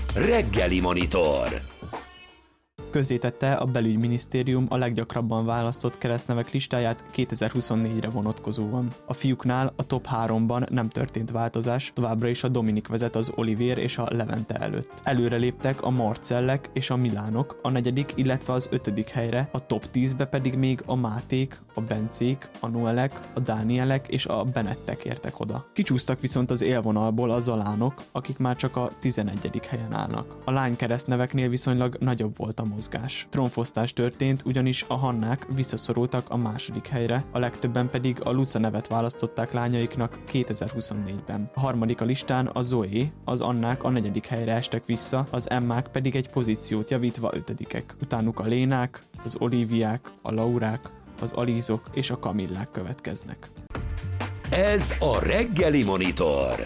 Reggeli Monitor. Közzétette a belügyminisztérium a leggyakrabban választott keresztnevek listáját 2024-re vonatkozóan. A fiúknál a top 3-ban nem történt változás, továbbra is a Dominik vezet az Olivér és a Levente előtt. Előreléptek a Marcellek és a Milánok a 4., illetve az 5. helyre, a top 10-be pedig még a Máték, a Bencék, a Noelek, a Dánielek és a Benettek értek oda. Kicsúsztak viszont az élvonalból a Zalánok, akik már csak a 11. helyen állnak. A lány keresztneveknél viszonylag nagyobb volt a mozgás. Trónfosztás történt, ugyanis a Hannák visszaszorultak a 2. helyre, a legtöbben pedig a Luca nevet választották lányaiknak 2024-ben. A 3. a listán a Zoé, az Annák a 4. helyre estek vissza, az Emmák pedig egy pozíciót javítva 5-ek. Utánuk a Lénák, az Olíviák, a Laurák, az Alízok és a Kamillák következnek. Ez a Reggeli Monitor.